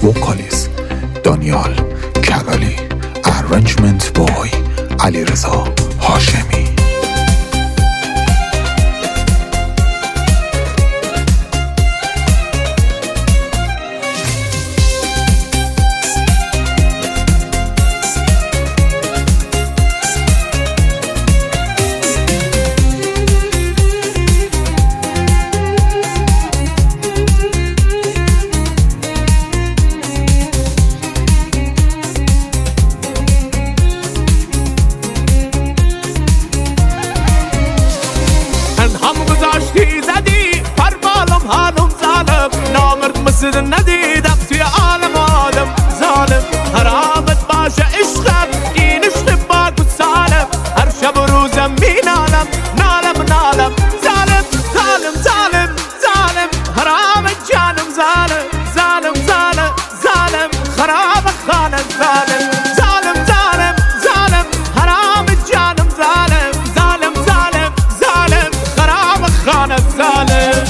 وکالیست دانیال کلالی، ارنجمنت بوی علیرضا هاشمی. مصر ندیدم توی عالم آدم ظالم، حرامت باشه عشقم این عشق باک و سالم، هر شب و روزم می نالم نالم نالم، ظالم ظالم ظالم ظالم، حرامت جانم ظالم ظالم ظالم ظالم، خراب خانه ظالم ظالم ظالم ظالم، حرامت جانم ظالم ظالم ظالم ظالم، خراب خانه ظالم.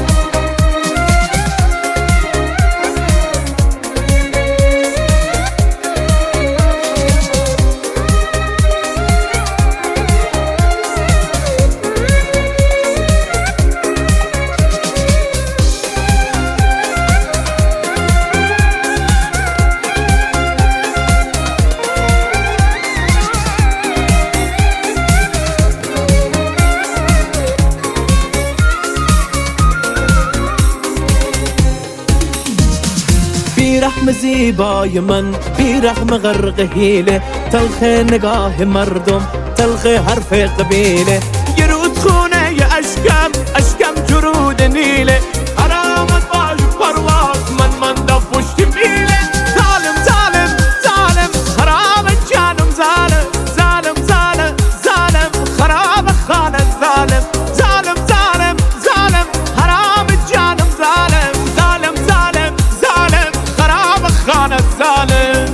بیرحم زیبای من، بیرحم غرق حیله، تلخ نگاه مردم، تلخ حرف قبیله، یه رودخونه یه اشکم جرود نیله، حرامت باش پرواز من ماندم پشت میله، ظالم ظالم ظالم، حرامت جانم ظالم ظالم ظالم ظالم، خراب خانه ظالم ظالم ظالم ظالم، حرامت جانم ظالم ظالم ظالم ظالم، خراب خانه ظالم.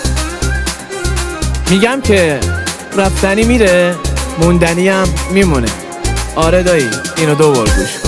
میگم که رفتنی میره موندنی هم میمونه. آره دایی، اینو 2 بار گوش کن.